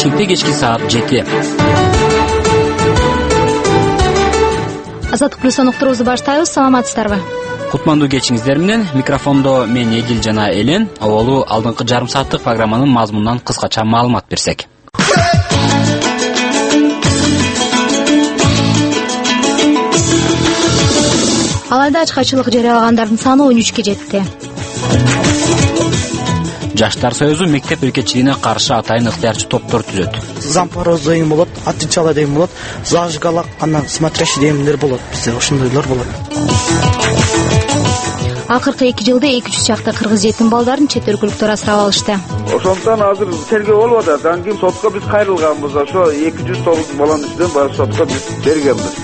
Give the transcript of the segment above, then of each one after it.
Бишкекте кечки саат 7. Азаттык плюс уктуруубузду баштайбыз. Саламатсыздарбы? Кутмандуу кечиңиздер менен микрофондо мен Эдил жана Элен. Оболу алдыңкы жарым сааттык программанын мазмунунан кыскача маалымат берсек. Алайда ачкачылык жарыялагандардын саны 13-кө жетти. Жаштар союзу мектеп биркетчилигине каршы атайын ыктыярчы топтор түзөт. Зампороз деген болот, Атынчала деген болот, Зажгалак, анан Смотрящий дегендер болот. Бизде ошондойлор болот. Акыркы 2 жылда 200 чакты кыргыз жетим балдарын чет өлкөлүктөр асырап алышты. Ошондон азыр тергөө болуп атат. Андан кийин сотко биз кайрылганбыз. Ошо 209 баланын ичинен баары сотко биз бергенбиз.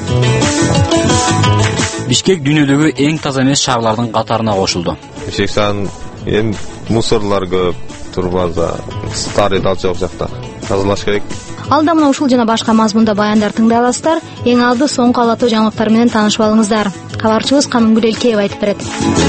Бишкек дүйнөдөгү эң таза эмес шаарлардын катарына кошулду. Бишкектен эми мусорлор көп, турбаза, старый дал жок жакта. Тазалаш керек. Алда мына ушул жана башка мазмунда баяндар тыңдай аласыздар. Эң алды соңку алаттуу жаңылыктар менен таанышып алыңыздар. Кабарчыбыз Канымгүл Элкеева айтып берет.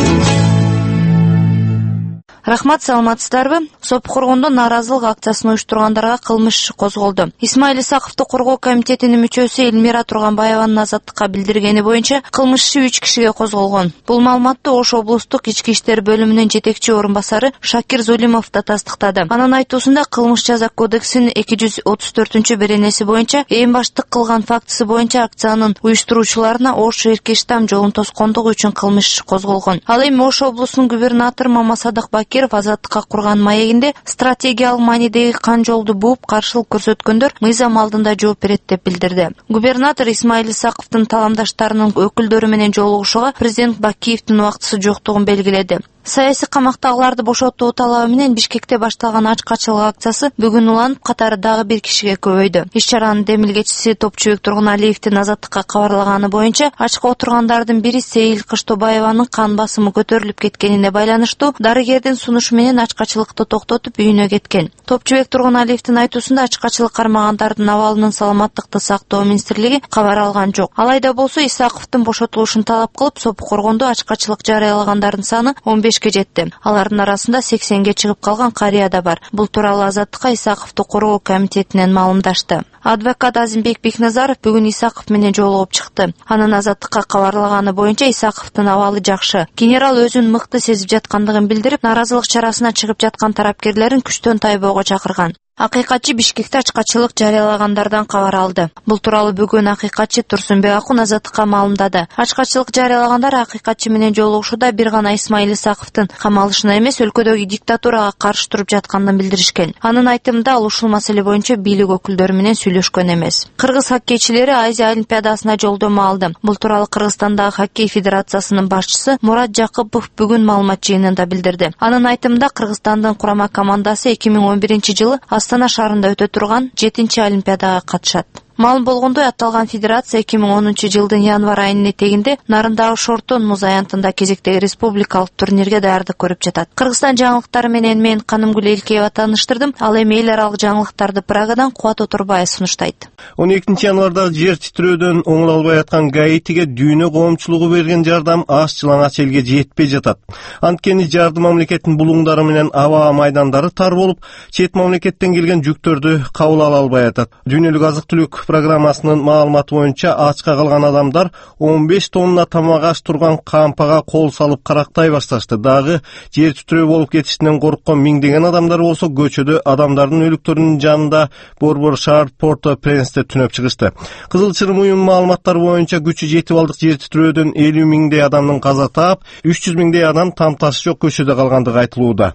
Рахмат, саламатсыздарбы? Сопкоргондо нааразылык акциясын уюштургандарга кылмыш иши козголду. Исмаил Исаковду коргоо комитетинин мүчөсү Элмира Турганбаеванын азаттыкка билдиргени боюнча кылмыш иши 3 кишиге козголгон. Бул маалыматты Ош облустук ички иштер бөлүмүнүн жетекчи орун басары Шакир Зулимов да тастыктады. Анын айтуусунда кылмыш жаза кодексинин 234-беренеси боюнча эң баштык кылган фактысы боюнча акциянын уюштуруучуларына Ош Эркештам жолун тоскондугу үчүн кылмыш иши козголгон. Ал эми Ош облусунун губернатору Мамасадык азаттыкка курган маегинде стратегиялык маанидеги кан жолду бууп каршылык көрсөткөндөр мыйзам алдында жооп берет деп билдирди. Губернатор Исмаил Исаковдун таламдаштарынын өкүлдөрү менен жолугушууга президент Бакиевдин убактысы жоктугун белгиледи. Саясий камактагыларды бошотуу талабы менен Бишкекте башталган ачкачылык акциясы бүгүн уланып, катары дагы бир кишиге көбөйдү. Иш-чаранын демилгечиси Топчубек Тургуналиевдин азаттыкка кабарлаганы боюнча, ачка отургандардын бири Сейил Кыштобаеванын кан басымы көтөрүлүп кеткенине байланыштуу дарыгердин сунушу менен ачкачылыкты токтотуп үйүнө кеткен. Топчубек Тургуналиевдин айтуусунда ачкачылык кармагандардын абалынын саламаттыкты сактоо министрлиги кабар алган жок. Алайда болсо Исаковдун бошотулушун талап кылып, Сопкоргондо ачкачылык жарыялагандардын саны 15-ке жетти. Алардын арасында 80-ге чыгып калган карыя да бар. Бул тууралуу Азаттыкка Исаковду коргоо комитетинен маалымдашты. Адвокат Азимбек Бекназаров бүгүн Исаков менен жолугуп чыкты. Анын Азаттыкка кабарлаганы боюнча Исаковдун абалы жакшы. Генерал өзүн мыкты сезип жаткандыгын билдирип, нааразылык чарасына чыгып жаткан тарапкерлерин күчтөн тайбоого чакырган. Акыйкатчы Бишкекте ачкачылык жарыялагандардан кабар алды. Бул тууралуу бүгүн акыйкатчы Турсунбек Акун Азаттыкка маалымдады. Ачкачылык жарыялагандар акыйкатчы менен жолугушууда бир гана Исмаил Исаковдун камалышына эмес, өлкөдөгү диктатурага каршы туруп жатканын билдиришкен. Анын айтымында ал ушул маселе боюнча бийлик өкүлдөрү менен сүйлөшкөн эмес. Кыргыз хоккейчилери Азия олимпиадасына жолдомо алды. Бул тууралуу Кыргызстандагы хоккей федерациясынын башчысы Мурат Жакыпов бүгүн маалымат жыйынында билдирди. Анын айтымында Кыргызстандын курама командасы 2011-жылы Астана шаарында өтө турган 7-чи олимпиадага катышат. Маалым болгондой, аталган федерация 2010-жылдын январь айынын этегинде Нарындагы Шортон муз аянтында кезектеги республикалык турнирге даярдык көрүп жатат. Кыргызстан жаңылыктары менен мен Канымгүл Элкеева тааныштырдым. Ал эми эл аралык жаңылыктарды Прагадан Кубат Отурбаев сунуштайт. 12-январда жер титирөөдөн оңоло албай аткан Гаитиге дүйнө коомчулугу берген жардам аш жылаңач элге жетпей жатат. Анткени жардым мамлекеттин булуңдары менен аба майдандары тар болуп, чет мамлекеттен келген жүктөрдү кабыл ала албай атат. Дүйнөлүк азык-түлүк программасынын маалыматы боюнча ачка калган адамдар 15 тонна тамак аш турган кампага кол салып карактай башташты. Дагы жер титирөө болуп кетишинен корккон миңдеген адамдар болсо көчөдө адамдардын өлүктөрүнүн жанында борбор шаар Порто-Пренсте түнөп чыгышты. Кызыл Чырым уюм маалыматтары боюнча күчү 7 балдык жер титирөөдөн 50 миңдей адамдын каза таап, 300 миңдей адам там-таш жок көчөдө калгандыгы айтылууда.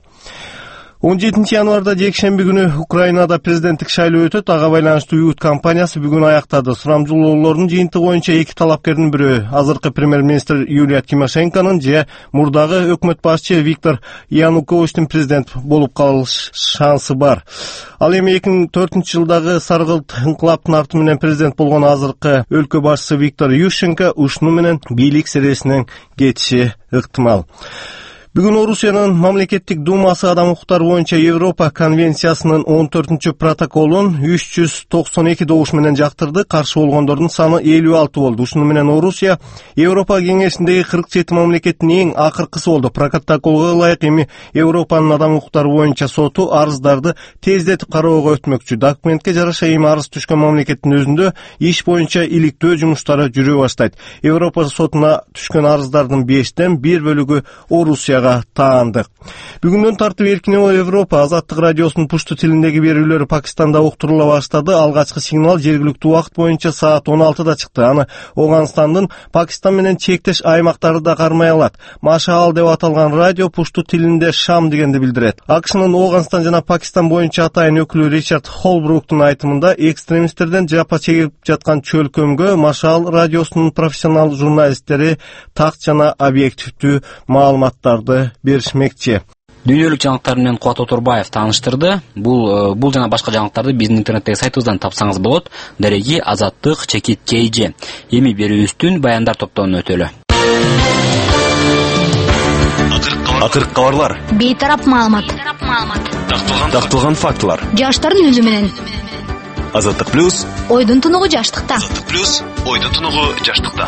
17 январда жекшемби күнү Украинада президенттик шайлоо өтөт. Ага байланыштуу Уют компаниясы бүгүн аяктады. Сурамжылоолордун жыйынтыгы боюнча эки талапкердин бирөө азыркы премьер-министр Юлия Тимошенконун же мурдагы өкмөт башчы Виктор Януковичтин президент болуп калыш шансы бар. Ал эми 2004-жылдагы саргылт инкылаптын арты менен президент болгон азыркы өлкө башчысы Виктор Ющенко ушуну менен бийлик сересинен кетиши ыктымал. Бүгүн Орусиянын мамлекеттик думасы адам укуктары боюнча Европа конвенциясынын 14-протоколун 392 добуш менен жактырды. Каршы болгондордун саны 56 болду. Ушуну менен Орусия Европа кеңешиндеги 47 мамлекеттин эң акыркысы болду. Протоколго ылайык эми Европанын адам укуктары боюнча соту арыздарды тездетип кароого өтмөкчү. Документке жараша эми арыз түшкөн мамлекеттин өзүндө иш боюнча иликтөө жумуштары жүрө баштайт. Европа сотуна түшкөн арыздардын 5тен 1 бөлүгү Орусияга таанды. Бүгүндөн тартып эркин Европа Азаттык радиосунун пушту тилиндеги берүүлөрү Пакистанда уктурула баштады. Алгачкы сигнал жергиликтүү убакыт боюнча саат 16да чыкты. Аны Оганстандын Пакистан менен чектеш аймактары да кармай алат. Машаал деп аталган радио пушту тилинде Шам дегенди билдирет. АКШнын Оганстан жана Пакистан боюнча атайын өкүлү Ричард Холбруктун айтымында экстремисттерден жапа чегип жаткан чөлкөмгө Машаал радиосунун профессионал журналисттери так жана объективдүү маалыматтарды беришмекчи. Дүйнөлүк жаңылыктар менен Кубат Отурбаев тааныштырды. Бул жана башка жаңылыктарды биздин интернеттеги сайтыбыздан тапсаңыз болот. Дареги Азаттык _KG. Эми берүүбүздүн баяндар топтомуна өтөлү. Акыркы кабарлар. Бейтарап маалымат. Такталган фактылар. Жаштардын үнү менен. Азаттык плюс. Ойдун тунугу жаштыкта. Азаттык плюс. Ойдун тунугу жаштыкта.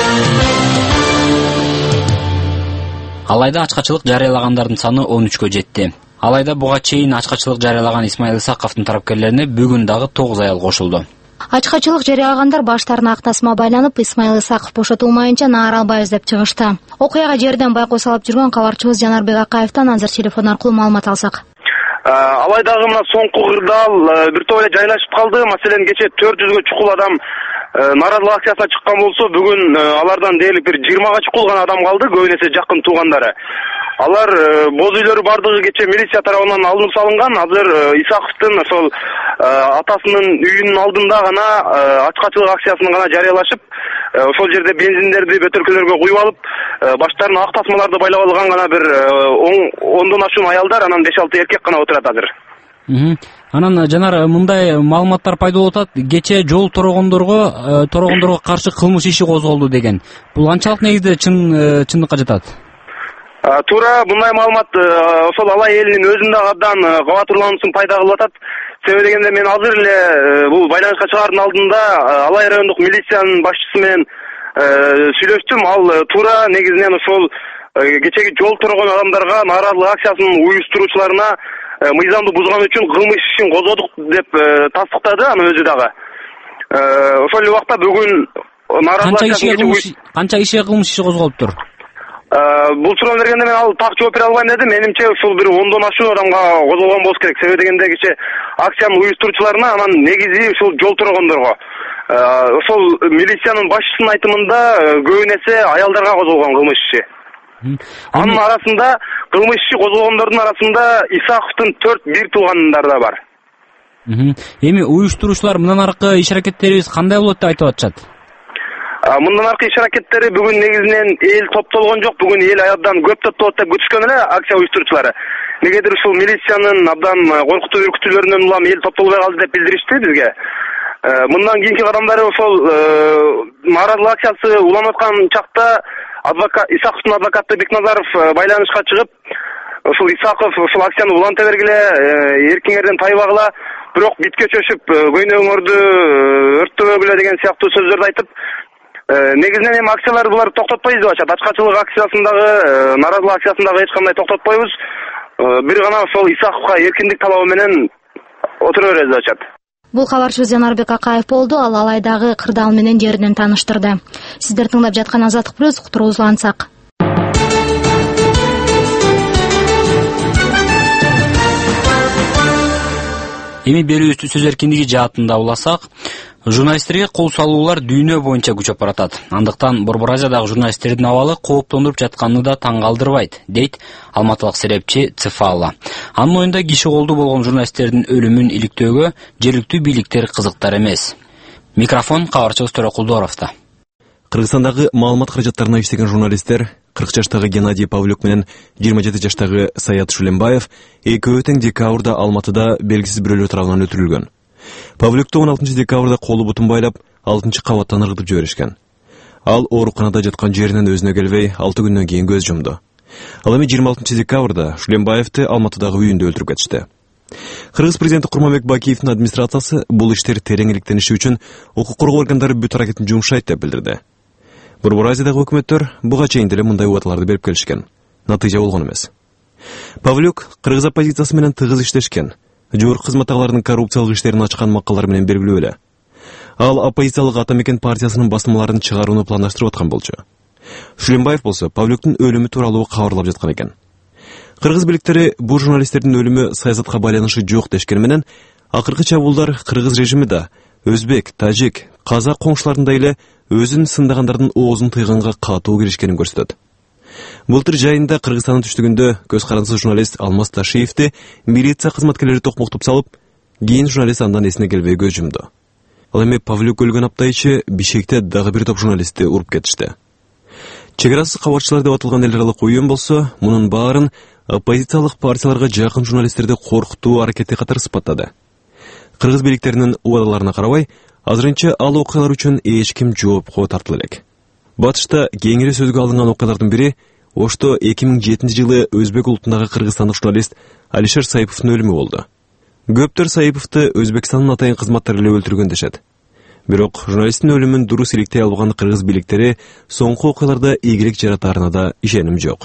Алайда ачкачылык жарыялагандардын саны 13кө жетти. Алайда буга чейин ачкачылык жарыялаган Исмаил Исаковдун тарапкерлерине бүгүн дагы 9 аял кошулду. Ачкачылык жарыялагандар баштарына ак тасма байланып, Исмаил Исаков бошотулмайынча наар албайбыз деп чыгышты. Окуяга жерден байкоо салып жүргөн кабарчыбыз Жанарбек Акаевден азыр телефон аркылуу маалымат алсак. Алайдагы мына соңку кырдаал бир топ эле жайлашып калды. Маселен кече 400гө чукул адам нааразылык акциясына чыккан болсо, бүгүн алардан дээрлик бир 20га чукул гана адам калды, көбүн эсе жакын туугандары. Алар боз үйлөрү бардыгы кече милиция тарабынан алынып салынган. Азыр Исаковдун ошол атасынын үйүнүн алдында гана ачкачылык акциясын гана жарыялашып, ошол жерде бензиндерди бөтөлкөлөргө куюп алып, баштарына ак тасмаларды байлап алган гана бир 10дон ашуун аялдар, анан 5-6 эркек гана отурат азыр. Анан Жанар, мындай маалыматтар пайда болуп атат. Кече жол торогондорго каршы кылмыш иши козголду деген. Бул канчалык негизде чындыкка жатат? Туура, мындай маалымат ошол алай элинин өзүндө абдан кабатырлануусун пайда кылып атат. Себеби дегенде мен азыр эле бул байланышка чыгаардын алдында алай райондук милициянын башчысы менен сүйлөштүм. Ал туура негизинен ошол кечеги жол торогон адамдарга нааразылык акциясынын уюштуруучуларына мыйзамды бузган үчүн кылмыш ишин козгодук деп тастыктады анын өзү дагы. Ошол убакта бүгүн нааразылык канча иши кылмыш иши козголуптур? Бул суроо бергенде мен ал так жооп бере албайм дедим. Менимче ушул бир 10дон ашуун адамга козголгон болуш керек. Себеби дегенде кече акциянын уюштуруучуларына, анан негизи ушул жол торогондорго. Ошол милициянын башчысынын айтымында көбүн эсе аялдарга козголгон кылмыш иши. Анын арасында кылмыш иши козголгондордун арасында Исаковдун 4 туугандары да бар. Эми уюштуруучулар мындан аркы иш аракеттерибиз кандай болот деп айтып атышат? Мындан аркы иш аракеттери бүгүн негизинен эл топтолгон жок. Бүгүн эл аябдан көп топтолот деп күтүшкөн эле акция уюштуруучулары. Негедир ушул милициянын абдан коркутуу үркүтүүлөрүнөн улам эл топтолбой калды деп билдиришти бизге. Мындан кийинки кадамдары ошол нааразылык акциясы уланып аткан чакта Исаковдун адвокаты Бекназаров байланышка чыгып, ошол Исаков ошол акцияны уланта бергиле, эркиңерден тайбагыла, бирок битке чөшүп, көйнөгүңөрдү өрттөбөгүлө деген сыяктуу сөздөрдү айтып, негизинен эми акцияларды булар токтотпойбуз деп атышат. Ачкачылык акциясындагы, нааразылык акциясындагы эч кандай токтотпойбуз. Бир гана ошол Исаковго эркиндик талабы менен отура беребиз деп атышат. Бул кабарчыбыз Жанарбек Акаев болду. Ал алайдагы кырдаал менен жеринен тааныштырды. Сиздер тыңдап жаткан Азаттык плюс, уктуруубузду улантсак. Эми берүүбүздү сөз эркиндиги жаатында уласак, журналисттерге кол салуулар дүйнө боюнча күчөп баратат. Андыктан Борбор Азиядагы журналисттердин абалы кооптондуруп жатканы да таң калтырбайт, дейт алматылык серепчи Цефала. Анын оюнда киши колду болгон журналисттердин өлүмүн иликтөөгө жергиликтүү бийликтер кызыктар эмес. Микрофон кабарчыбыз Төрөкулдуровдо. Кыргызстандагы маалымат каражаттарына иштеген журналисттер 40 жаштагы Геннадий Павлюк менен 27 жаштагы Саят Шулембаев экөө тең декабрда Алматыда белгисиз бирөөлөр тарабынан өлтүрүлгөн. Павлюкту 16 декабрда колу бутун байлап 6 кабаттан ыргытып жиберишкен. Ал ооруканада жаткан жеринен өзүнө келбей 6 күндөн кийин көз жумду. Ал эми 26 декабрда Шүленбаевди Алматыдагы үйүндө өлтүрүп кетишти. Кыргыз президенти Курманбек Бакиевдин администрациясы бул иштер терең иликтениши үчүн укук коргоо органдары бүт аракетин жумшайт деп билдирди. Борбор Азиядагы өкмөттөр буга чейин деле мындай убадаларды берип келишкен. Натыйжа болгон эмес. Павлюк кыргыз оппозициясы менен тыгыз иштешкен. Жогорку кызматтагылардын коррупциялык иштерин ачкан макалдар менен белгилүү эле. Ал оппозициялык Ата Мекен партиясынын басмаларын чыгарууну пландаштырып аткан болчу. Шүленбаев болсо Павлюктун өлүмү тууралуу кабарлап жаткан экен. Кыргыз бийликтери бул журналисттердин өлүмү саясатка байланышы жок дешкен менен, акыркы чабуулдар кыргыз режими да, өзбек, тажик, казак коңшуларында эле өзүн сындагандардын оозун тыйганга катуу киришкенин көрсөтөт. Былтыр жайында Кыргызстандын түштүгүндө көз карандысыз журналист Алмаз Ташиевди милиция кызматкерлери токмоктоп салып, кийин журналист андан эсине келбей көз жумду. Ал эми Павлюк өлгөн апта ичи Бишкекте дагы бир топ журналистти уруп кетишти. Чегарасыз кабарчылар деп аталган эл аралык уюм болсо, мунун баарын оппозициялык партияларга жакын журналисттерди коркутуу аракети катары сыпаттады. Кыргыз бийликтеринин убадаларына карабай, азырынча ал окуялар үчүн эч ким жоопко тартыла элек. Батышта кеңири сөзгө алынган окуялардын бири Ошто 2007 жылы өзбек улутундагы кыргызстандык журналист Алишер Саиповдун өлүмү болду. Көптөр Саиповду Өзбекстандын атайын кызматтары эле өлтүргөн дешет. Бирок журналисттин өлүмүн дурус иликтей албаган кыргыз бийликтери соңку окуяларда ийгилик жаратаарына да ишеним жок.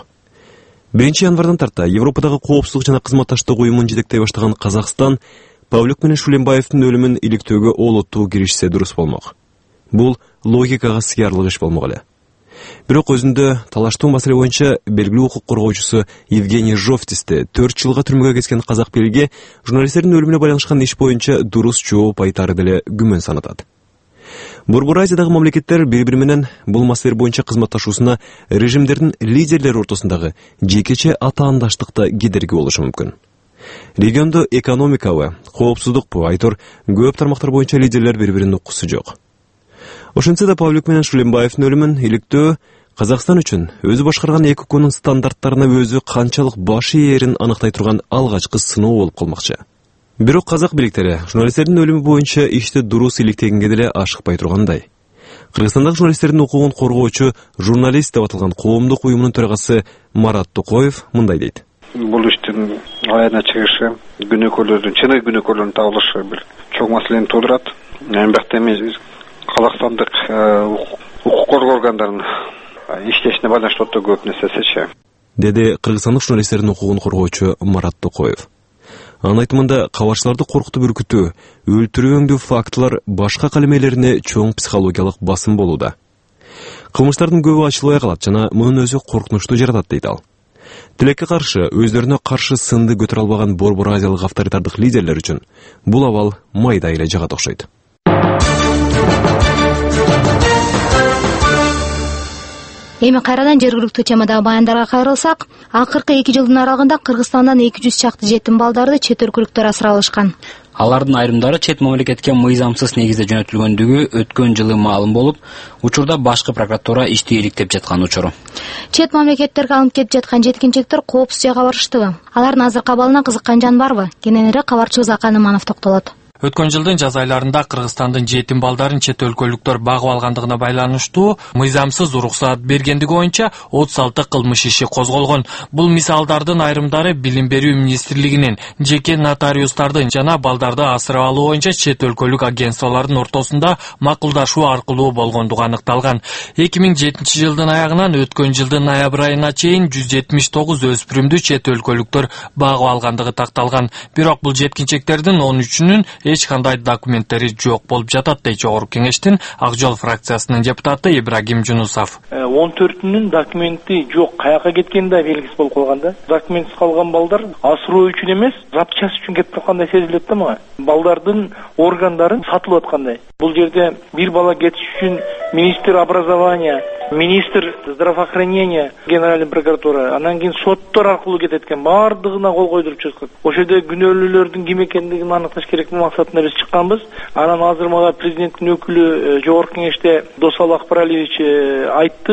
1 январдан тарта Европадагы коопсуздук жана кызматташтык уюмун жетектей баштаган Казакстан Павлюк менен Шүленбаевдин өлүмүн иликтөөгө олуттуу киришсе дурус болмок. Бул логикага сыярлык иш болмок эле. Бирок өзүндө талаштуу маселе боюнча белгилүү укук коргоочусу Евгений Жовтисти 4 жылга түрмөгө кеткен казак бийлиги журналисттердин өлүмүнө байланышкан иш боюнча дурус жооп айтаары деле күмөн санатат. Борбор Азиядагы мамлекеттер бири-бири менен бул маселелер боюнча кызматташуусуна режимдердин лидерлери ортосундагы жекече атаандаштыкта кедерги болушу мүмкүн. Региондо экономикабы, коопсуздукпу айтор көп тармактар боюнча лидерлер бири-бирин уккусу жок. Ошентсе да Павлюк менен Шүленбаевдин өлүмүн иликтөө Казакстан үчүн өзү башкарган эки укуктун стандарттарына өзү канчалык баш ээрин аныктай турган алгачкы сыноо болуп калмакчы. Бирок казак бийликтери журналисттердин өлүмү боюнча ишти дурус иликтегенге деле ашыкпай тургандай. Кыргызстандагы журналисттердин укугун коргоочу журналист деп аталган коомдук уюмунун төрагасы Марат Токоев мындай дейт. Бул иштин аягына чыгышы, күнөөкөрлөрдүн, чыныгы күнөөкөрлөрдүн табылышы бир чоң маселени туудурат. Бирок эми Казакстандык укук коргоо органдарынын иштешине байланыштуу көп нерсе сезчү. Деди кыргызстандык журналисттердин укугун коргоочу Марат Токоев. Анын айтымында кабарчыларды коркутуп үркүтүү, өлтүрүү өңдүү фактылар башка калемелерине чоң психологиялык басым болууда. Кылмыштардын көбү ачылбай калат жана мунун өзү коркунучтуу жаратат дейт ал. Тилекке каршы, өздөрүнө каршы сынды көтөрө албаган борбор азиялык авторитардык лидерлер үчүн бул абал майда эле жагат окшойт. Эми кайрадан жергиликтүү темадагы баяндарга кайрылсак, акыркы 2 жылдын аралыгында Кыргызстандан 200 чакты жетим балдарды чет өлкөлүктөр асырап алышкан. Алардын айрымдары чет мамлекетке мыйзамсыз негизде жөнөтүлгөндүгү өткөн жылы маалым болуп, учурда башкы прокуратура ишти иликтеп жаткан учуру. Чет мамлекеттерге алынып кетип жаткан жеткинчектер коопсуз жайга барыштыбы? Алардын азыркы абалына кызыккан жан барбы? Кененирээк кабарчыбыз Акан Иманов токтолот. Өткөн жылдын жаз айларында Кыргызстандын жетим балдарын чет өлкөлүктөр багып алгандыгына байланыштуу мыйзамсыз уруксаат бергендиги боюнча 36 кылмыш иши козголгон. Бул мисалдардын айрымдары Билим берүү министрлигинин, жеке нотариустардын жана балдарды асырап алуу боюнча чет өлкөлүк агентстволордун ортосунда макулдашуу аркылуу болгондугу аныкталган. 2007 жылдын аягынан өткөн жылдын ноябрь айына чейин 179 өспүрүмдү чет өлкөлүктөр багып алгандыгы такталган. Бирок бул жеткинчектердин 13-үнүн эч кандай документтери жок болуп жатат дейт Жогорку кеңештин Ак жол фракциясынын депутаты Ибрагим Жунусов. 14-үнүн документи жок, каяка кеткени да белгисиз болуп калган да. Документсиз калган балдар асыроо үчүн эмес, запчас үчүн кетип аткандай сезилет да мага. Балдардын органдарын сатылып аткандай. Бул жерде бир бала кетиш үчүн министр образования, министр здравоохранения, генеральный прокуратура, анан кийин соттор аркылуу кетет экен, баардыгына кол койдуруп чыккан. Ошол жерде күнөөлүүлөрдүн ким экендигин аныкташ керек максатында биз чыкканбыз. Анан азыр мага президенттин өкүлү Жогорку кеңеште Досал Акбаралиевич айтты.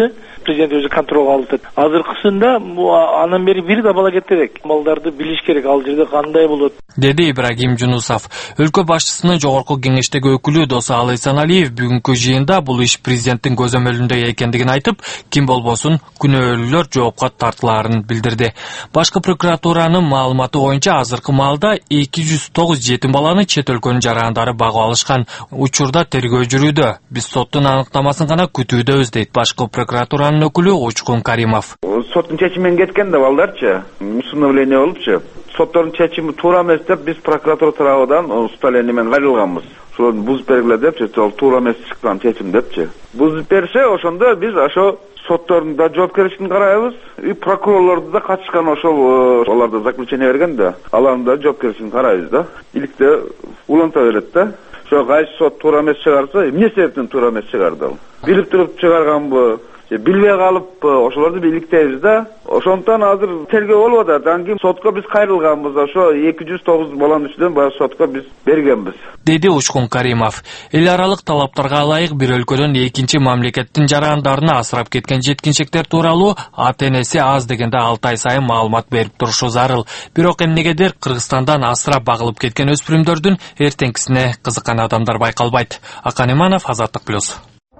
президент өзү контролго алды. Азыркысында анан бери бир да бала кетти элек. Балдарды билиш керек, ал жерде кандай болот, деди Ибрагим Жунусов. Өлкө башчысынын жогорку кеңештеги өкүлү Досалы Айсаналиев бүгүнкү жыйында бул иш президенттин көзөмөлүндө экендигин айтып, ким болбосун күнөөлүүлөр жоопко тартылаарын билдирди. Башкы прокуратуранын маалыматы боюнча азыркы маалда 209 жетим баланы чет өлкөнүн жарандары багып алышкан. Учурда тергөө жүрүүдө. Биз соттун аныктамасын гана күтүүдөбүз, дейт башкы прокуратуранын өкүлү Учкун Каримов. Соттун чечимимен кеткен да балдарчы, усуновление болупчу. Соттордун чечими туура эмес деп биз прокуратура тарабынан уставление менен кайрылганбыз. Ошо бузуп бергиле депчи, ал туура эмес чыккан чечим депчи. Бузуп берсе, ошондо биз ошо соттордун да жоопкерчилигин карайбыз, и прокурорлорду да катышкан ошол аларда заключение берген да, алардын да жоопкерчилигин карайбыз да. Иликте уланта берет да. Ошо кайсы сот туура эмес чыгарса, эмне себептен туура эмес чыгарды ал? Билип туруп чыгарганбы? Билбей калыппы? Ошолорду иликтейбиз да. Ошондон азыр тергөө болуп атат. Андан кийин сотко биз кайрылганбыз. Ошо 209 баланын ичинен баягы сотко биз бергенбиз, деди Учкун Каримов. Эл аралык талаптарга ылайык бир өлкөдөн экинчи мамлекеттин жарандарына асырап кеткен жеткинчектер тууралуу ата-энеси аз дегенде 6 ай сайын маалымат берип турушу зарыл. Бирок эмнегедир Кыргызстандан асырап багылып кеткен өспүрүмдөрдүн эртеңкисине кызыккан адамдар байкалбайт. Акан Иманов, Азаттык плюс.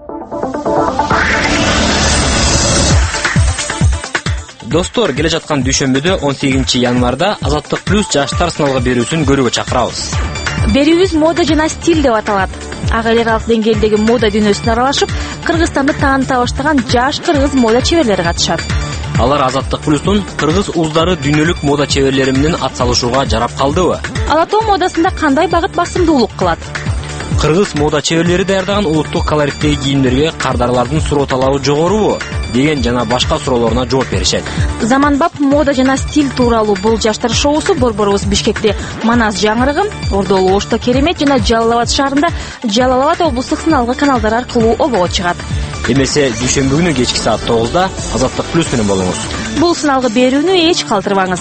Достор, келе жаткан дүйшөмбүдө 18 январда Азаттык плюс жаштар сыналгы берүүсүн көрүүгө чакырабыз. Берүүбүз мода жана стиль деп аталат. Ага эл аралык деңгээлдеги мода дүйнөсүнө аралашып, Кыргызстанды тааныта баштаган жаш кыргыз мода чеберлери катышат. Алар Азаттык плюстун кыргыз уздары дүйнөлүк мода чеберлери менен атсалышууга жарап калдыбы? Ала Тоо модасында кандай багыт басымдуулук кылат? Кыргыз мода чеберлери даярдаган улуттук колориттеги кийимдерге кардарлардын суроо талабы жогорубу деген жана башка суроолоруна жооп беришет. Заманбап мода жана стиль тууралуу бул жаштар шоусу борборубуз Бишкекте Манас жаңырыгы, Ордолу Ошто Керемет жана Жалал Абад шаарында Жалал Абад облустук сыналгы каналдары аркылуу обого чыгат. Эмесе дүйшөмбү күнү кечки саат 9-да Азаттык плюс менен болуңуз. Бул сыналгы берүүнү эч калтырбаңыз.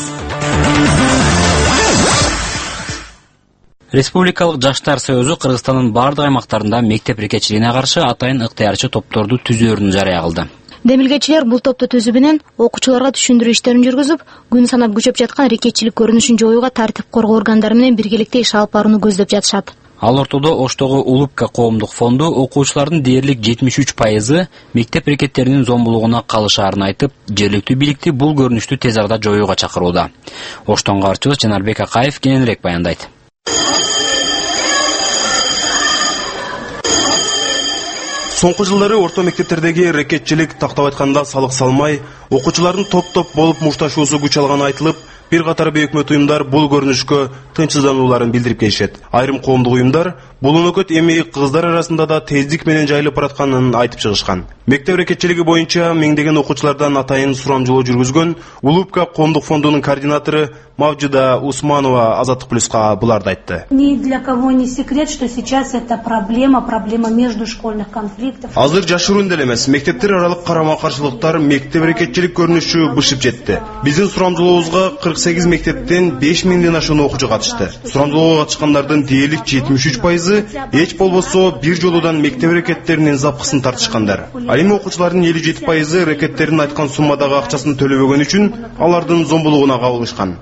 Республикалык жаштар союзу Кыргызстандын бардык аймактарында мектеп рекетчилигине каршы атайын ыктыярчы топторду түзөөрүн жарыя кылды. Демилгечилер бул топту түзүү менен окуучуларга түшүндүрүү иштерин жүргүзүп, күн санап күчөп жаткан рекетчилик көрүнүшүн жоюуга тартип коргоо органдары менен биргеликте иш алып барууну көздөп жатышат. Ал ортодо Оштогу Улупка коомдук фонду окуучулардын дээрлик 73% мектеп рекеттеринин зомбулугуна калышаарын айтып, жергиликтүү бийликти бул көрүнүштү тез арада жоюуга чакырууда. Оштон кабарчыбыз Жанарбек Акаев кененирээк баяндайт. Соңку жылдары орто мектептердеги рекетчилик тактап айтканда салык салмай, окуучулардын топ-топ болуп мушташуусу күч алганы айтылып, бир катар өкмөт уюмдар бул көрүнүшкө тынчсызданууларын билдирип келишет. Айрым коомдук уюмдар бул өнөкөт эми кыздар арасында да тездик менен жайылып баратканын айтып чыгышкан. Мектеп рекетчилиги боюнча миңдеген окуучулардан атайын сурамжылоо жүргүзгөн Улупка коомдук фондунун координатору Мавжуда Усманова Азаттык плюска буларды айтты. Ни для кого не секрет, что сейчас это проблема междушкольных конфликтов. Азыр жашыруун деле эмес, мектептер аралык карама-каршылыктар мектеп рекетчилик көрүнүшү бышып жетти. Биздин сурамжылообузга 48 мектептен 5000ден ашуун окуучу катышты. Сурамжылоого катышкандардын дээрлик 73% эч болбосо бир жолудан мектеп рекеттеринин запкысын тартышкандар. Ал эми окуучулардын 57% рекеттерин айткан суммадагы акчасын төлөбөгөн үчүн алардын зомбулугуна кабылышкан.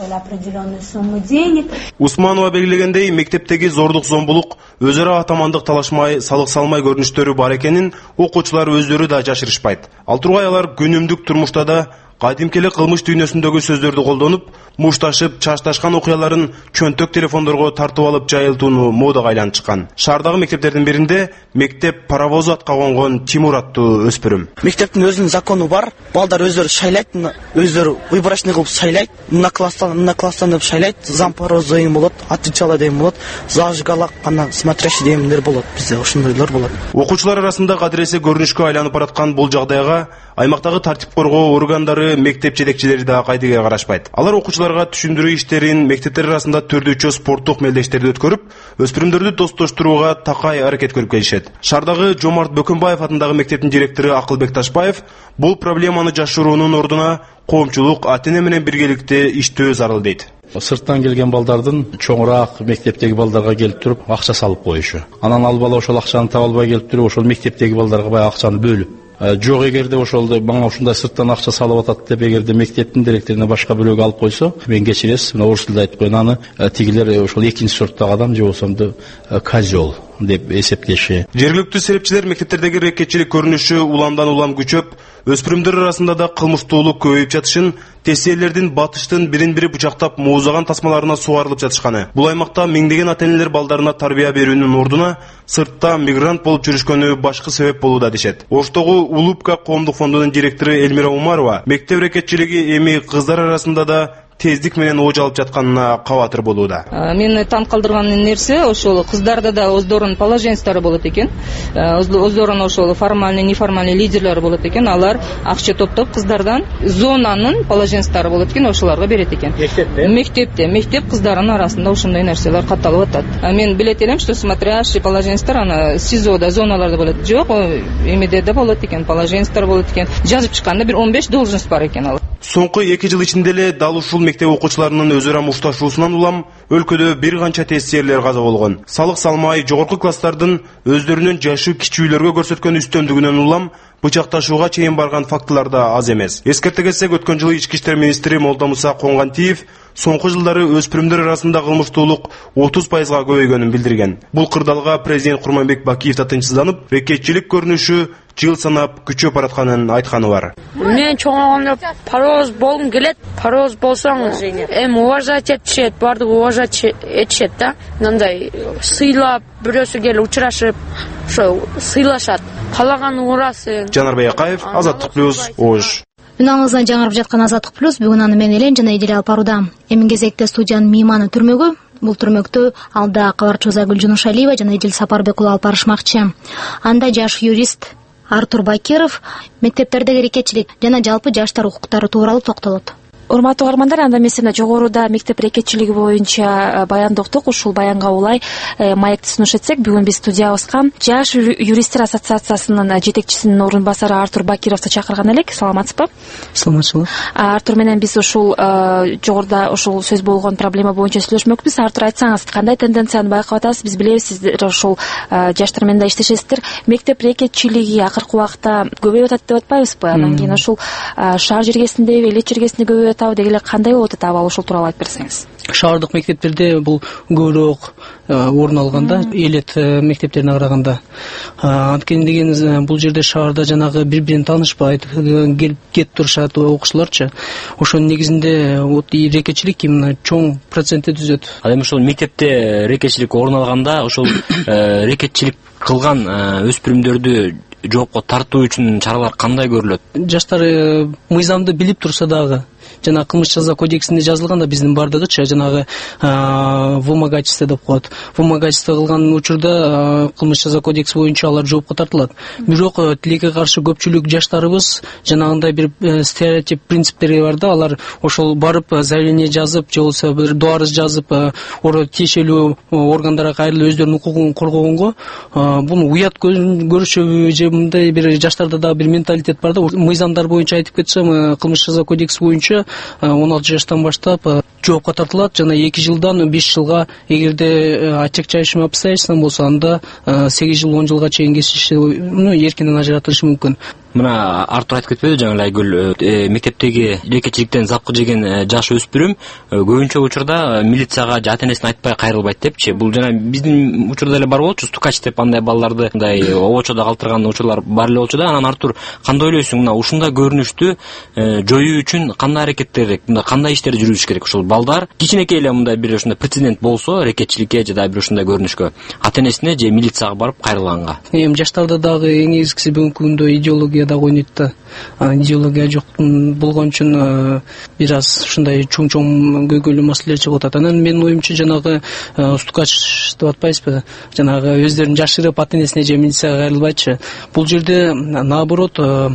Усманова белгилегендей, мектептеги зордук зомбулук, өз ара атамандык талашмай, салык салмай көрүнүштөрү бар экенин окуучулар өздөрү да жашырышпайт. Ал тургай алар күнүмдүк турмушта да кадимкеле кылмыш дүйнөсүндөгү сөздөрдү колдонуп, мушташып, чашташкан окуяларын чөнтөк телефондорго тартып алып жайылтууну модага айланып чыккан. Шаардагы мектептердин биринде мектеп паровозу атка конгон Тимур аттуу өспүрүм. Мектептин өзүнүн закону бар. Балдар өздөрү шайлайт, өздөрү выборочный кылып шайлайт. Мына класстан деп шайлайт. Зам паровозу деген болот, отвечала деген болот, зажигалак, анан смотрящий дегендер болот. Бизде ошондойлор болот. Окуучулар арасында кадыресе көрүнүшкө айланып бараткан бул жагдайга аймактагы тартип коргоо органдары, мектеп жетекчилери да кайдыгер карашпайт. Алар окуучуларга түшүндүрүү иштерин, мектептер арасында түрдүүчө спорттук мелдештерди өткөрүп, өспүрүмдөрдү достоштурууга такай аракет көрүп келишет. Шаардагы Жомарт Бөкөнбаев атындагы мектептин директору Акылбек Ташбаев бул проблеманы жашыруунун ордуна коомчулук ата-эне менен биргеликте иштөө зарыл дейт. Сырттан келген балдардын чоңураак мектептеги балдарга келип туруп акча салып коюшу. Анан ал бала ошол акчаны таба албай келип туруп, ошол мектептеги балдарга баягы акчаны бөлүп Жок эгерде ошол мага ушундай сырттан акча салып атат деп эгерде мектептин директоруна башка бирөөгө алып койсо, мен кечиресиз, мына орус тилде айтып коеюн, аны тигилер ошол экинчи сорттогу адам же болбосо козел деп эсептеши. Жергиликтүү серепчилер мектептердеги рекетчилик көрүнүшү уламдан улам күчөп, өспүрүмдөр арасында да кылмыштуулук көбөйүп жатышын, тестиелердин батыштын бирин-бири бычактап муузаган тасмаларына сугарылып жатышканы. Бул аймакта миңдеген ата-энелер балдарына тарбия берүүнүн ордуна сыртта мигрант болуп жүрүшкөнү башкы себеп болууда дешет. Оштогу Улупка коомдук фондунун директору Элмира Умарова мектеп рекетчилиги эми кыздар арасында да тездик менен ож алып жатканына кабатыр болууда. Мени таң калтырган нерсе ошол кыздарда да өздөрүнүн положенциясы болот экен. Өздөрүнүн ошол формальный, неформальный лидерлери болот экен. Алар акча топтоп кыздардан зонанын положенциясы болот экен, ошолорго берет экен. Мектеп кыздарынын арасында ошондой нерселер катталып атат. Мен билет элем, что смотрящий положенциясы аны СИЗОда, зоналарда болот. Жок, эмеде да болот экен, положенциясы болот экен. Жазып чыкканда бир 15 должность бар экен ал. Соңку 2 жыл ичинде эле дал ушул мектеп окуучуларынын өзара мушташуусунан улам өлкөдө бир канча тестиерлер каза болгон. Салык салмай жогорку класстардын өздөрүнүн жашы кичүүлөргө көрсөткөн үстөмдүгүнөн улам бычакташууга чейин барган фактылар да аз эмес. Эскерте кетсек, өткөн жылы Ички иштер министри Молдомуса Коңгантиев соңку жылдары өспүрүмдөр арасында кылмыштуулук 30%га көбөйгөнүн билдирген. Бул кырдаалга президент Курманбек Бакиев да тынчсызданып, рекетчилик көрүнүшү жыл санап күчөп баратканын айтканы бар. Мен чоңойгондо пароз болгум келет. Пароз болсоң, уважать этишет, баардыгы уважать этишет да. Мындай сыйлап, бирөөсү келип учурашып, ошо сыйлашат. Калаган урасы. Жанарбек Акаев, Азаттык плюс, Ош. Үнаңыздан жаңырып жаткан Азаттык плюс бүгүн аны мен Элен жана Эдил алып барууда. Эмин кезекте студиянын мейманы түрмөгү. Бул түрмөктө алда кабарчы Озагүл Жунушалиева жана Эдил Сапарбек уулу алып барышмакчы. Анда жаш юрист Артур Бакиров мектептердеги рекетчилик жана жалпы жаштар укуктары тууралуу токтолот. Урматтуу угармандар, анда мен сизге жогоруда мектеп рекетчилиги боюнча баяндоктук. Ушул баянга улай маекти сунуш этсек, бүгүн биз студиябызга жаш юристтер ассоциациясынын жетекчисинин орун басары Артур Бакировду чакырган элек. Саламатсызбы? Саламатчылык. Артур менен биз ушул жогоруда ушул сөз болгон проблема боюнча сүйлөшмөкпүз. Артур, айтсаңыз, кандай тенденцияны байкап атасыз? Биз билебиз, сиздер ушул жаштар менен да иштешесиздер. Мектеп рекетчилиги акыркы убакта көбөйүп атат деп атпайбызбы? Анан кийин ушул шаар жергесинде, элет жергесинде көбөйүп дегеле кандай болуп атат абал, ушул тууралуу айтып берсеңиз. Шаардык мектептерде бул көбүрөөк орун алганда, элет мектептерине караганда. Анткени деген бул жерде шаарда жанагы бири-бирин таанышпайт, келип турушат окуучуларчы. Ошонун негизинде рекетчилик именно чоң процентти түзөт. Ал эми ошол мектепте рекетчилик орун алганда, ошол рекетчилик кылган өспүрүмдөрдү жоопко тартуу үчүн чаралар кандай көрүлөт? Жаштар мыйзамды билип турса дагы, жана кылмыш жаза кодексинде жазылганда биздин бардыгычы жанагы вымогательство деп коет. Вымогательство кылган учурда кылмыш жаза кодекси боюнча алар жоопко тартылат. Бирок тилекке каршы көпчүлүк жаштарыбыз жанагындай бир стереотип принциптерге бар да, алар ошол барып заявление жазып, же болбосо бир дуарыз жазып, тиешелүү органдарга кайрылып өздөрүнүн укугун коргогонго буну уят көрүшөбү, же мындай бир жаштарда да бир менталитет бар да. Мыйзамдар боюнча айтып кетсем, кылмыш жаза кодекси боюнча 16 жаштан баштап жоопко тартылат жана 2 жылдан 5 жылга, эгерде отягчающим обстоятельством болсо, анда 8 жыл 10 жылга чейин кесилиши, эркинен ажыратылышы мүмкүн. Мына Артур айтып кетпеди жаңы эле Айгүл, мектептеги рекетчиликтен запкы жеген жаш өспүрүм көбүнчө учурда милицияга же ата-энесине айтпай кайрылбайт депчи. Бул жана биздин учурда эле бар болчу, стукач деп андай балдарды мындай обочодо калтырган учурлар бар эле болчу да. Анан Артур, кандай ойлойсуң, мына ушундай көрүнүштү жоюу үчүн кандай аракеттер керек, мындай кандай иштер жүргүзүш керек? Ошол балдар кичинекей эле мындай бир ушундай прецедент болсо рекетчиликке же да бир ушундай көрүнүшкө ата-энесине же милицияга барып кайрылганга. Эми жаштарда дагы эң негизгиси бүгүнкү күндө идеология да ойнойт да. Идеология жок болгон үчүн бир аз ушундай чоң көйгөйлүү маселелер чыгып атат. Анан менин оюмча жанагы стукач деп атпайсызбы, жанагы өздөрүн жашырып ата-энесине же милицияга кайрылбайчы. Бул жерде наоборот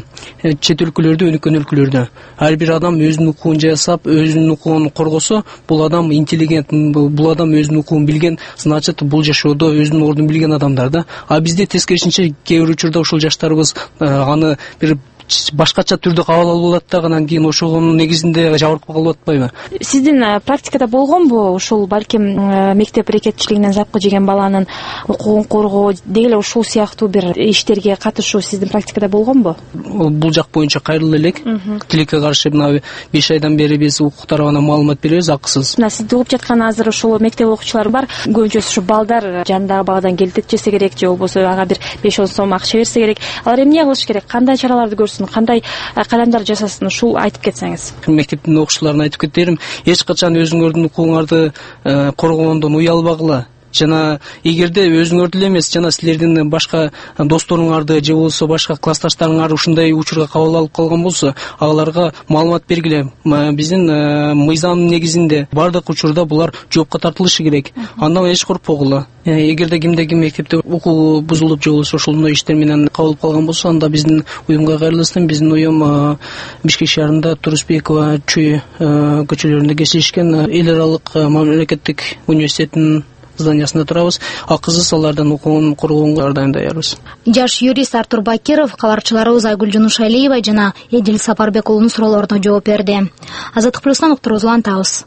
чет өлкөлөрдө, өнүккөн өлкөлөрдө ар бир адам өзүнүн укугун жасап, өзүнүн укугун коргосо, бул адам интеллигент, бул адам өзүнүн укугун билген, значит бул жашоодо өзүнүн ордун билген адамдар да. А бизде тескерисинче кээ бир учурда ушул жаштарыбыз аны бир башкача түрдө кабыл алып алат да, анан кийин ошонун негизинде жабыркап калып атпайбы? Сиздин практикада болгонбу ушул балким мектеп рекетчилигинен запкы жеген баланын укугун коргоо деги эле ушул сыяктуу бир иштерге катышуу сиздин практикада болгонбу? Бул жак боюнча кайрылуу элек. Тилекке каршы мына 5 айдан бери биз укук тарабынан маалымат беребиз акысыз. Мына сизди угуп жаткан азыр ушул мектеп окуучулары бар. Көбүнчөсү ушу балдар жанындагы багадан келтек жесе керек же болбосо ага бир 5-10 сом акча берсе керек. Алар эмне кылыш керек? Кандай чараларды көрсүн? Кандай кадамдар жасасын? Ушул айтып кетсеңиз. Мектептин окуучуларына айтып кетерим, эч качан өзүңөрдүн укугуңарды коргогондон уялбагыла. Жана эгерде өзүңөрдү эле эмес, жана силердин башка досторуңарды же болбосо башка классташтарыңар ушундай учурга кабыл алып калган болсо, аларга маалымат бергиле. Биздин мыйзам негизинде бардык учурда булар жоопко тартылышы керек. Андан эч коркпогула. Эгерде кимде ким мектепте укугу бузулуп же болбосо ошондой иштер менен кабылып калган болсо, анда биздин уюмга кайрылсын. Биздин уюм Бишкек шаарында Турусбекова, Чүй көчөлөрүндө кесилишкен эл аралык мамлекеттик университеттин зданиясында турабыз. Акысыз алардан укугун коргоонго ар дайым даярбыз. Жаш юрист Артур Бакиров кабарчыларыбыз Айгүл Жунушалиева жана Эдил Сапарбек уулунун суроолоруна жооп берди. Азаттык плюстан уктуруубузду улантабыз.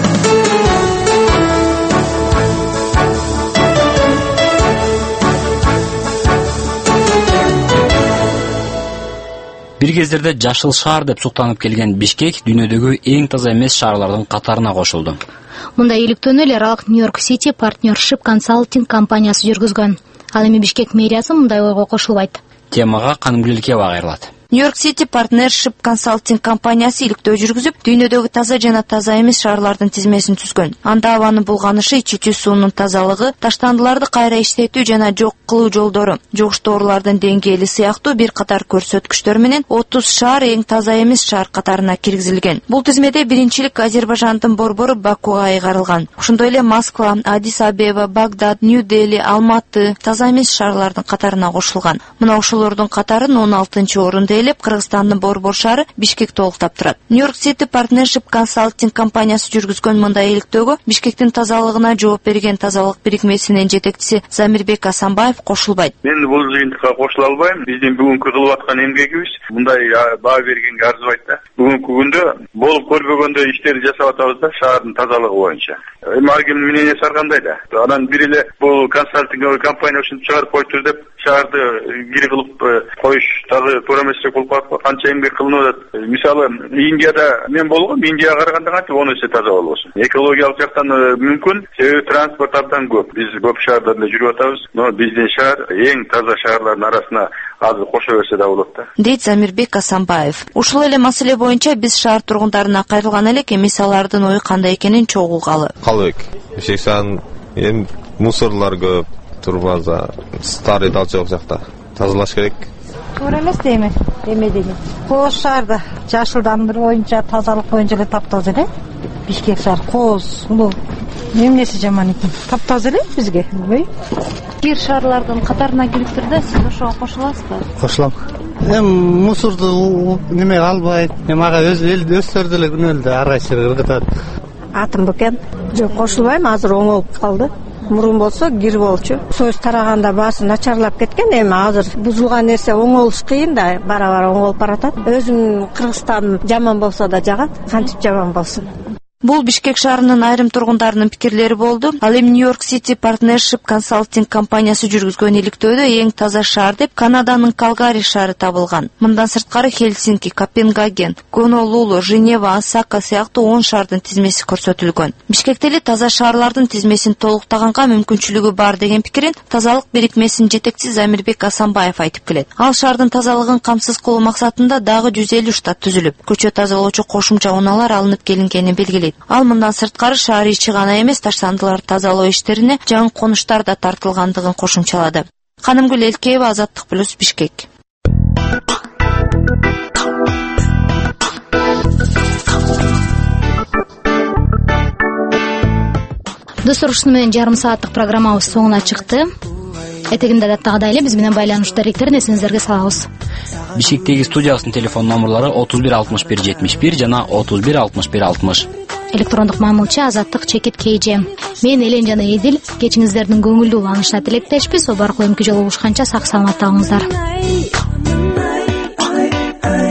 Бир кездерде жашыл шаар деп суктанып келген Бишкек дүйнөдөгү эң таза эмес шаарлардын катарына кошулду. Мындай иликтөөнү эл аралык Нью-Йорк Сити Partnership Consulting компаниясы жүргүзгөн. Ал эми Бишкек мэриясы мындай ойго кошулбайт. Темага Канымгүл Элкеева кайрылат. Нью-Йорк Сити Partnership Consulting компаниясы иликтөө жүргүзүп, дүйнөдөгү таза жана таза эмес шаарлардын тизмесин түзгөн. Анда абанын булганышы, ичүүчү суунун тазалыгы, таштандыларды кайра иштетүү жана жок кылуу жолдору, жугуштуу оорулардын деңгээли сыяктуу бир катар көрсөткүчтөр менен 30 шаар эң таза эмес шаар катарына киргизилген. Бул тизмеде биринчилик Азербайжандын борбору Бакуга айгарылган. Ошондой эле Москва, Адис Абеба, Багдад, Нью-Дели, Алматы таза эмес шаарлардын катарына кошулган. Мына ошолордун катарын 16-орунда Кыргызстандын борбор шаары Бишкек толуктап турат. Нью-Йорк Сити Partnership Consulting компаниясы жүргүзгөн мындай иликтөөгө Бишкектин тазалыгына жооп берген тазалык бирикмесинин жетекчиси Замирбек Асанбаев кошулбайт. Мен бул жыйынтыкка кошула албайм. Биздин бүгүнкү кылып аткан эмгегибиз мындай баа бергенге арзыбайт да. Бүгүнкү күндө болуп көрбөгөндөй иштерди жасап атабыз да шаардын тазалыгы боюнча. Эми ар кимдин мнениясы ар кандай да. Анан бир эле бул консалтинг компания ушинтип чыгарып коюптур деп шаарды кири кылып коюш таза туура эмес болуп калат. Канча эмгек кылынып атат. Мисалы Индияда мен болгом, Индияга караганда канча 10 эсе таза болбосун. Экологиялык жактан мүмкүн, себеби транспорт абдан көп. Биз көп шаарда жүрүп атабыз, но биздин шаар эң таза шаарлардын арасына азыр кошо берсе да болот да. Дейт Замирбек Асанбаев. Ушул эле маселе боюнча биз шаар тургундарына кайрылган элек, эмес алардын ою кандай экенин чогуу Калыбек. Бишкек шаарынын эми мусорлор көп, турбаза, старый дал жок жакта. Тазалаш керек. Туура эмес дейм. Эме дейм. Кооз шаарда жашылдандыруу боюнча тазалык боюнча эле таптаза эле. Бишкек шаар кооз, улуу. Эмнеси жаман экен? Таптаза эле бизге. Бир шаарлардын катарына кириптир да, сиз ошого кошуласызбы? Кошулам. Мусорду неме албайт. Ага өздөрү деле күнөөлдү ар кайсы ыргытат. Атым Бөкен. Жок, кошулбайм, азыр оңолуп калды. Мурун болсо кир болчу. Союз тараганда баасы начарлап кеткен, эми азыр бузулган нерсе оңолуш кыйын да, бара-бара оңолуп баратат. Өзүм Кыргызстан жаман болсо да жагат, кантип жаман болсун. Бул Бишкек шаарынын айрым тургундарынын пикирлери болду. Ал эми Нью-Йорк Сити Partnership Consulting компаниясы жүргүзгөн иликтөөдө эң таза шаар деп Канаданын Калгари шаары табылган. Мындан сырткары Хельсинки, Копенгаген, Гонолулу, Женева, Осака сыяктуу 10 шаардын тизмеси көрсөтүлгөн. Бишкекте эле таза шаарлардын тизмесин толуктаганга мүмкүнчүлүгү бар деген пикирин тазалык бирикмесинин жетекчиси Замирбек Асанбаев айтып келет. Ал шаардын тазалыгын камсыз кылуу максатында дагы 150 штат түзүлүп, көчө тазалоочу кошумча унаалар алынып келингенин белгилейт. Ал мындан сырткары шаар ичи гана эмес, таштандыларды тазалоо иштерине жаңы конуштар да тартылгандыгын кошумчалады. Канымгүл Элкеева, Азаттык плюс, Бишкек. Достор, ушуну менен жарым сааттык программабыз соңуна чыкты. Этегинде даттагыдай эле биз менен байланышта директорун эсиңиздерге салабыз. Бишкектеги студиябыздын телефон номерлары 31 61 71 жана 31 61 60. Электрондук мамилчи azаттык@kj. Мен Элен жана Эдил кечиңиздердин көңүлдүү уланышына тилектешпиз. Обаркы өңкү жолу булушканча сак саламатта болуңуздар.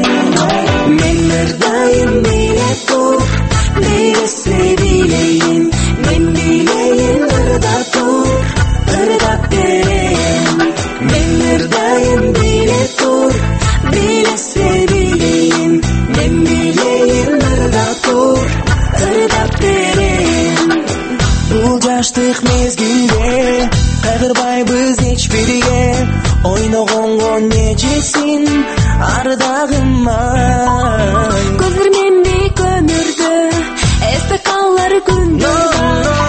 ысык мезгилде кайгырбайбыз эч бирге ойногонго нечесин ардагыма көздөр менби көмүрдү эсте калар күндөрдө